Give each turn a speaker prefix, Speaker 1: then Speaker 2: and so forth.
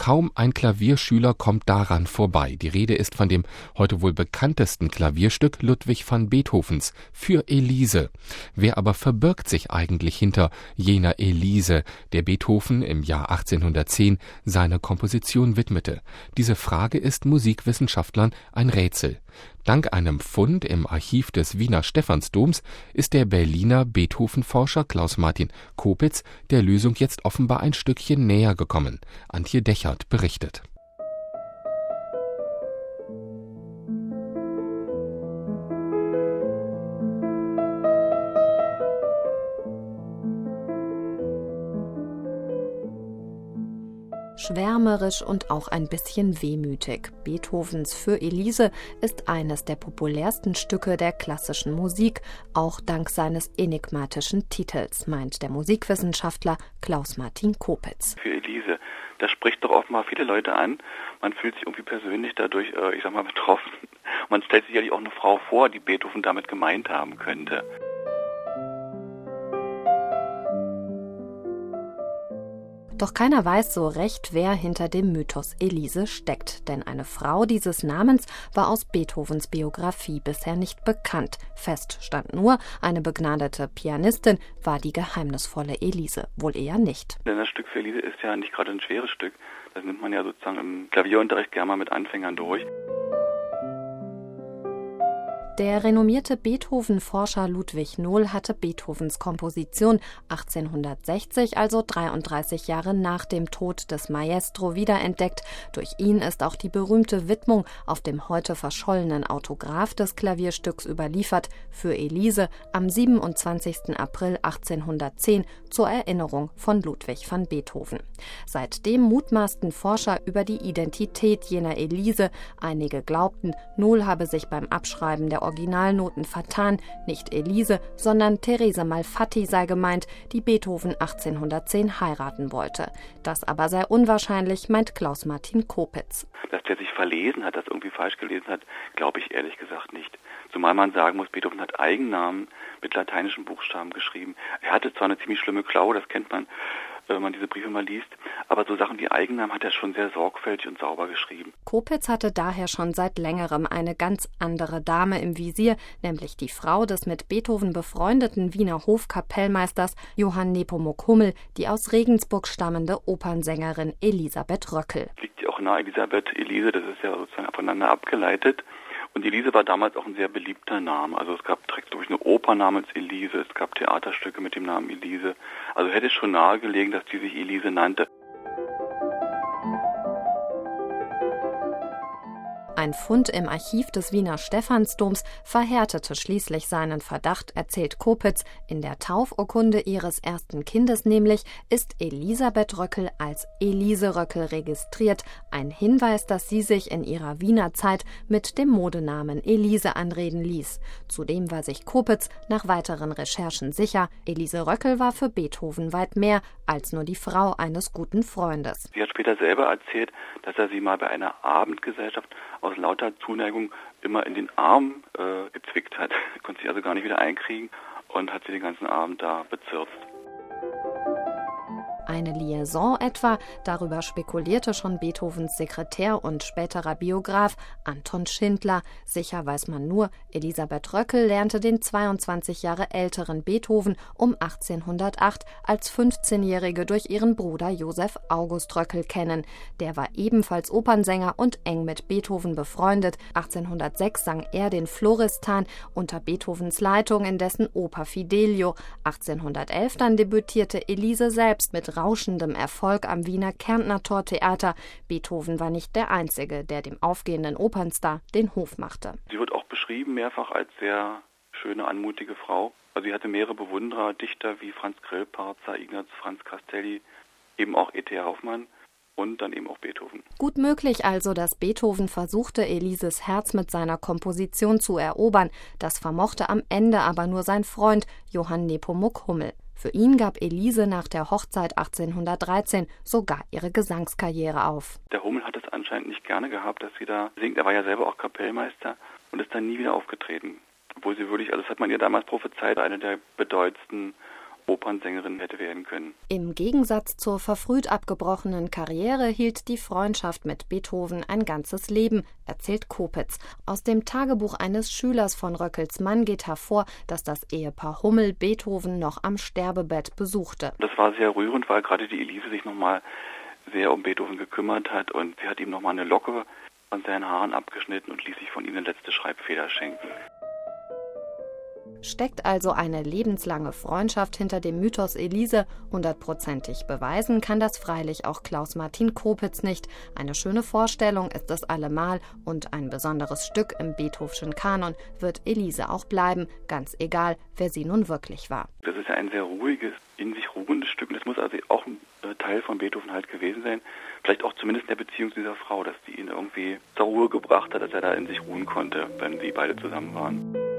Speaker 1: Kaum ein Klavierschüler kommt daran vorbei. Die Rede ist von dem heute wohl bekanntesten Klavierstück Ludwig van Beethovens, Für Elise. Wer aber verbirgt sich eigentlich hinter jener Elise, der Beethoven im Jahr 1810 seine Komposition widmete? Diese Frage ist Musikwissenschaftlern ein Rätsel. Dank einem Fund im Archiv des Wiener Stephansdoms ist der Berliner Beethoven-Forscher Klaus-Martin Kopitz der Lösung jetzt offenbar ein Stückchen näher gekommen. Antje Dechert berichtet.
Speaker 2: Schwärmerisch und auch ein bisschen wehmütig. Beethovens Für Elise ist eines der populärsten Stücke der klassischen Musik, auch dank seines enigmatischen Titels, meint der Musikwissenschaftler Klaus-Martin Kopitz.
Speaker 3: Für Elise, das spricht doch offenbar viele Leute an. Man fühlt sich irgendwie persönlich dadurch, betroffen. Man stellt sich sicherlich auch eine Frau vor, die Beethoven damit gemeint haben könnte.
Speaker 2: Doch keiner weiß so recht, wer hinter dem Mythos Elise steckt. Denn eine Frau dieses Namens war aus Beethovens Biografie bisher nicht bekannt. Fest stand nur, eine begnadete Pianistin war die geheimnisvolle Elise. Wohl eher nicht.
Speaker 3: Denn das Stück Für Elise ist ja nicht gerade ein schweres Stück. Das nimmt man ja sozusagen im Klavierunterricht gerne mal mit Anfängern durch.
Speaker 2: Der renommierte Beethoven-Forscher Ludwig Nohl hatte Beethovens Komposition 1860, also 33 Jahre nach dem Tod des Maestro, wiederentdeckt. Durch ihn ist auch die berühmte Widmung auf dem heute verschollenen Autograph des Klavierstücks überliefert, Für Elise, am 27. April 1810 zur Erinnerung von Ludwig van Beethoven. Seitdem mutmaßten Forscher über die Identität jener Elise. Einige glaubten, Nohl habe sich beim Abschreiben der Originalnoten vertan. Nicht Elise, sondern Therese Malfatti sei gemeint, die Beethoven 1810 heiraten wollte. Das aber sei unwahrscheinlich, meint Klaus-Martin Kopitz.
Speaker 3: Dass der sich verlesen hat, das irgendwie falsch gelesen hat, glaube ich ehrlich gesagt nicht. Zumal man sagen muss, Beethoven hat Eigennamen mit lateinischen Buchstaben geschrieben. Er hatte zwar eine ziemlich schlimme Klaue, das kennt man, wenn man diese Briefe mal liest, aber so Sachen wie Eigennamen hat er schon sehr sorgfältig und sauber geschrieben.
Speaker 2: Kopitz hatte daher schon seit längerem eine ganz andere Dame im Visier, nämlich die Frau des mit Beethoven befreundeten Wiener Hofkapellmeisters Johann Nepomuk Hummel, die aus Regensburg stammende Opernsängerin Elisabeth Röckel.
Speaker 3: Liegt ja auch nahe, Elisabeth, Elise, das ist ja sozusagen voneinander abgeleitet. Und Elise war damals auch ein sehr beliebter Name. Also es gab direkt durch eine Oper namens Elise, es gab Theaterstücke mit dem Namen Elise. Also hätte es schon nahegelegen, dass die sich Elise nannte.
Speaker 2: Ein Fund im Archiv des Wiener Stephansdoms verhärtete schließlich seinen Verdacht, erzählt Kopitz. In der Taufurkunde ihres ersten Kindes nämlich ist Elisabeth Röckel als Elise Röckel registriert. Ein Hinweis, dass sie sich in ihrer Wiener Zeit mit dem Modenamen Elise anreden ließ. Zudem war sich Kopitz nach weiteren Recherchen sicher, Elise Röckel war für Beethoven weit mehr als nur die Frau eines guten Freundes.
Speaker 3: Sie hat später selber erzählt, dass er sie mal bei einer Abendgesellschaft aus lauter Zuneigung immer in den Arm gezwickt hat. Konnte sich also gar nicht wieder einkriegen und hat sie den ganzen Abend da bezirzt.
Speaker 2: Eine Liaison etwa, darüber spekulierte schon Beethovens Sekretär und späterer Biograf Anton Schindler. Sicher weiß man nur, Elisabeth Röckel lernte den 22 Jahre älteren Beethoven um 1808 als 15-Jährige durch ihren Bruder Josef August Röckel kennen. Der war ebenfalls Opernsänger und eng mit Beethoven befreundet. 1806 sang er den Floristan unter Beethovens Leitung in dessen Oper Fidelio. 1811 dann debütierte Elise selbst mit rauschendem Erfolg am Wiener Kärntner-Tortheater. Beethoven war nicht der Einzige, der dem aufgehenden Opernstar den Hof machte.
Speaker 3: Sie wird auch beschrieben mehrfach als sehr schöne, anmutige Frau. Also sie hatte mehrere Bewunderer, Dichter wie Franz Grillparzer, Ignaz Franz Castelli, eben auch E.T. Hoffmann und dann eben auch Beethoven.
Speaker 2: Gut möglich also, dass Beethoven versuchte, Elises Herz mit seiner Komposition zu erobern. Das vermochte am Ende aber nur sein Freund Johann Nepomuk Hummel. Für ihn gab Elise nach der Hochzeit 1813 sogar ihre Gesangskarriere auf.
Speaker 3: Der Hummel hat es anscheinend nicht gerne gehabt, dass sie da singt. Er war ja selber auch Kapellmeister und ist dann nie wieder aufgetreten. Obwohl sie wirklich, also das hat man ihr damals prophezeit, eine der bedeutendsten Opernsängerin hätte werden können.
Speaker 2: Im Gegensatz zur verfrüht abgebrochenen Karriere hielt die Freundschaft mit Beethoven ein ganzes Leben, erzählt Kopitz. Aus dem Tagebuch eines Schülers von Röckels Mann geht hervor, dass das Ehepaar Hummel Beethoven noch am Sterbebett besuchte.
Speaker 3: Das war sehr rührend, weil gerade die Elise sich nochmal sehr um Beethoven gekümmert hat und sie hat ihm nochmal eine Locke von seinen Haaren abgeschnitten und ließ sich von ihm eine letzte Schreibfeder schenken.
Speaker 2: Steckt also eine lebenslange Freundschaft hinter dem Mythos Elise? 100%ig beweisen kann das freilich auch Klaus-Martin Kopitz nicht. Eine schöne Vorstellung ist es allemal und ein besonderes Stück im Beethovenschen Kanon wird Elise auch bleiben, ganz egal, wer sie nun wirklich war.
Speaker 3: Das ist ja ein sehr ruhiges, in sich ruhendes Stück. Das muss also auch ein Teil von Beethoven halt gewesen sein. Vielleicht auch zumindest in der Beziehung zu dieser Frau, dass die ihn irgendwie zur Ruhe gebracht hat, dass er da in sich ruhen konnte, wenn sie beide zusammen waren.